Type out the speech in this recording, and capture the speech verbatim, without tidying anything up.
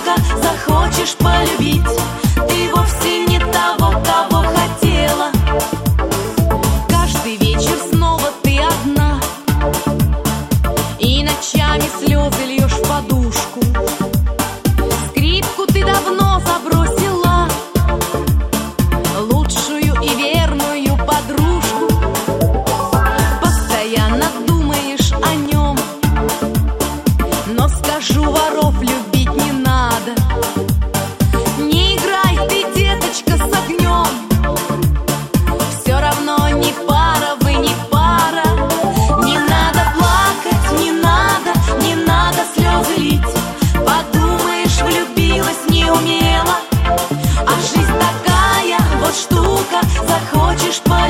штука, захочешь полюбить, ты вовсе не того, кого хотела. Каждый вечер снова ты одна, и ночами слезы льешь в подушку. Скрипку ты давно забросила, лучшую и верную подружку. Постоянно думаешь о нем, но скажу, воров любить не надо. Не играй ты, деточка, с огнем, все равно не пара, вы не пара. Не надо плакать, не надо, не надо слезы лить. Подумаешь, влюбилась неумело, а жизнь такая вот штука, захочешь полюбить.